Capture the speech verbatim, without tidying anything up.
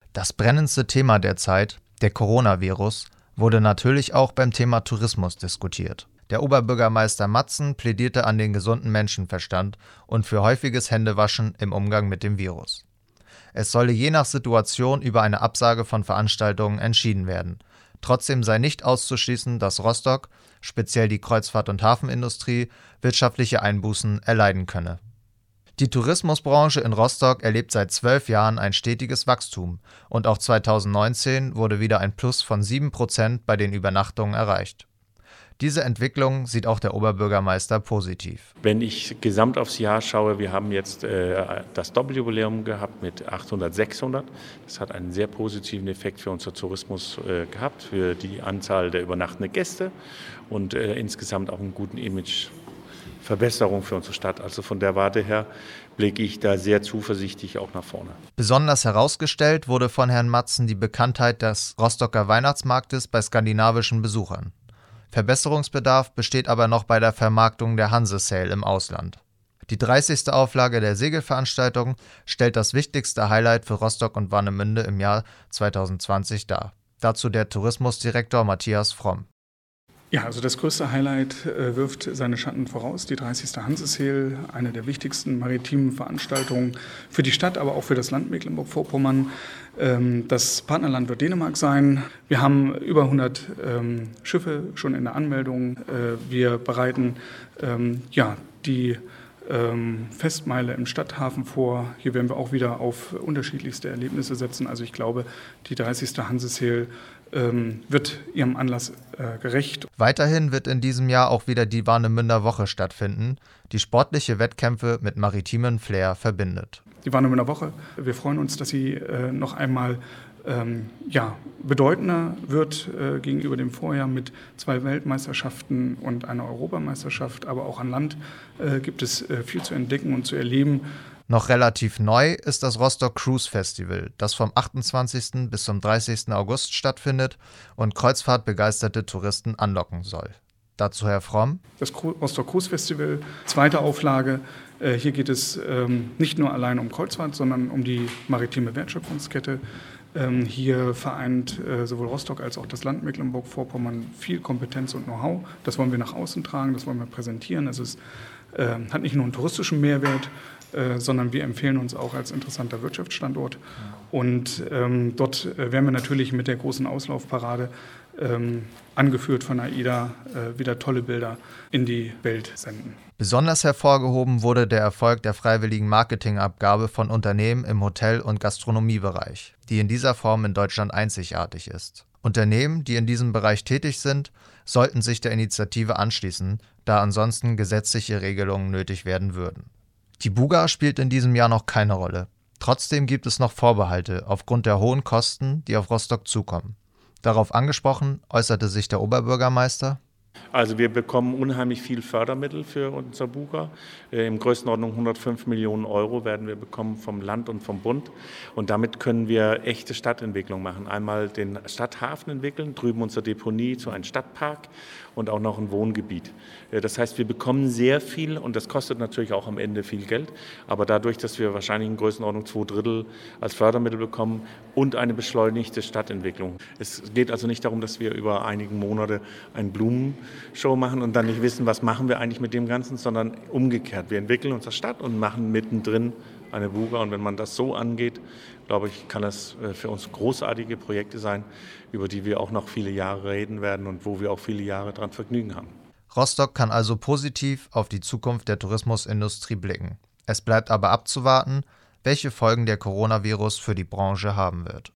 Das brennendste Thema der Zeit, der Coronavirus, wurde natürlich auch beim Thema Tourismus diskutiert. Der Oberbürgermeister Matzen plädierte an den gesunden Menschenverstand und für häufiges Händewaschen im Umgang mit dem Virus. Es solle je nach Situation über eine Absage von Veranstaltungen entschieden werden. Trotzdem sei nicht auszuschließen, dass Rostock, speziell die Kreuzfahrt- und Hafenindustrie, wirtschaftliche Einbußen erleiden könne. Die Tourismusbranche in Rostock erlebt seit zwölf Jahren ein stetiges Wachstum und auch zweitausendneunzehn wurde wieder ein Plus von sieben Prozent bei den Übernachtungen erreicht. Diese Entwicklung sieht auch der Oberbürgermeister positiv. Wenn ich gesamt aufs Jahr schaue, wir haben jetzt äh, das Doppeljubiläum gehabt mit achthundert, sechshundert. Das hat einen sehr positiven Effekt für unseren Tourismus äh, gehabt, für die Anzahl der übernachtenden Gäste und äh, insgesamt auch einen guten Imageverbesserung für unsere Stadt. Also von der Warte her blicke ich da sehr zuversichtlich auch nach vorne. Besonders herausgestellt wurde von Herrn Matzen die Bekanntheit des Rostocker Weihnachtsmarktes bei skandinavischen Besuchern. Verbesserungsbedarf besteht aber noch bei der Vermarktung der Hanse-Sail im Ausland. Die dreißigste Auflage der Segelveranstaltung stellt das wichtigste Highlight für Rostock und Warnemünde im Jahr zweitausendzwanzig dar. Dazu der Tourismusdirektor Matthias Fromm. Ja, also das größte Highlight äh, wirft seine Schatten voraus, die dreißigste Hanse-Sail, eine der wichtigsten maritimen Veranstaltungen für die Stadt, aber auch für das Land Mecklenburg-Vorpommern. Ähm, das Partnerland wird Dänemark sein. Wir haben über hundert ähm, Schiffe schon in der Anmeldung. Äh, wir bereiten ähm, ja, die ähm, Festmeile im Stadthafen vor. Hier werden wir auch wieder auf unterschiedlichste Erlebnisse setzen. Also ich glaube, die dreißigste Hanse-Sail ähm, wird ihrem Anlass äh, gerecht. Weiterhin wird in diesem Jahr auch wieder die Warnemünder Woche stattfinden, die sportliche Wettkämpfe mit maritimem Flair verbindet. Die Warnemünder Woche, wir freuen uns, dass sie äh, noch einmal ähm, ja, bedeutender wird äh, gegenüber dem Vorjahr mit zwei Weltmeisterschaften und einer Europameisterschaft. Aber auch an Land äh, gibt es äh, viel zu entdecken und zu erleben. Noch relativ neu ist das Rostock Cruise Festival, das vom achtundzwanzigsten bis zum dreißigsten August stattfindet und kreuzfahrtbegeisterte Touristen anlocken soll. Dazu Herr Fromm. Das Rostock Cruise Festival, zweite Auflage. Äh, hier geht es ähm, nicht nur allein um Kreuzfahrt, sondern um die maritime Wertschöpfungskette. Ähm, hier vereint äh, sowohl Rostock als auch das Land Mecklenburg-Vorpommern viel Kompetenz und Know-how. Das wollen wir nach außen tragen, das wollen wir präsentieren. Es ist, äh, hat nicht nur einen touristischen Mehrwert, Äh, sondern wir empfehlen uns auch als interessanter Wirtschaftsstandort. Und ähm, dort äh, werden wir natürlich mit der großen Auslaufparade, ähm, angeführt von AIDA, äh, wieder tolle Bilder in die Welt senden. Besonders hervorgehoben wurde der Erfolg der freiwilligen Marketingabgabe von Unternehmen im Hotel- und Gastronomiebereich, die in dieser Form in Deutschland einzigartig ist. Unternehmen, die in diesem Bereich tätig sind, sollten sich der Initiative anschließen, da ansonsten gesetzliche Regelungen nötig werden würden. Die Buga spielt in diesem Jahr noch keine Rolle. Trotzdem gibt es noch Vorbehalte aufgrund der hohen Kosten, die auf Rostock zukommen. Darauf angesprochen äußerte sich der Oberbürgermeister. Also wir bekommen unheimlich viel Fördermittel für unser Buga. Im Größenordnung hundertfünf Millionen Euro werden wir bekommen vom Land und vom Bund. Und damit können wir echte Stadtentwicklung machen. Einmal den Stadthafen entwickeln, drüben unsere Deponie zu einem Stadtpark und auch noch ein Wohngebiet. Das heißt, wir bekommen sehr viel und das kostet natürlich auch am Ende viel Geld. Aber dadurch, dass wir wahrscheinlich in Größenordnung zwei Drittel als Fördermittel bekommen und eine beschleunigte Stadtentwicklung. Es geht also nicht darum, dass wir über einige Monate einen Blumenshow machen und dann nicht wissen, was machen wir eigentlich mit dem Ganzen, sondern umgekehrt. Wir entwickeln unsere Stadt und machen mittendrin eine Buga. Und wenn man das so angeht, glaube ich, kann das für uns großartige Projekte sein, über die wir auch noch viele Jahre reden werden und wo wir auch viele Jahre dran Vergnügen haben. Rostock kann also positiv auf die Zukunft der Tourismusindustrie blicken. Es bleibt aber abzuwarten, welche Folgen der Coronavirus für die Branche haben wird.